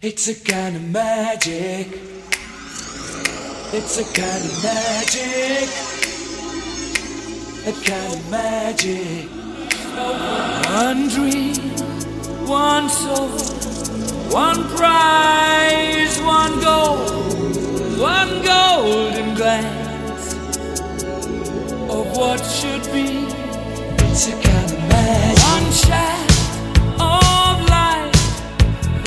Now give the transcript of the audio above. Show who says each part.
Speaker 1: It's a kind of magic. It's a kind of magic. A kind of magic. One dream, one soul, one prize, one goal, one golden glance of what should be. It's a kind of magic. One shine.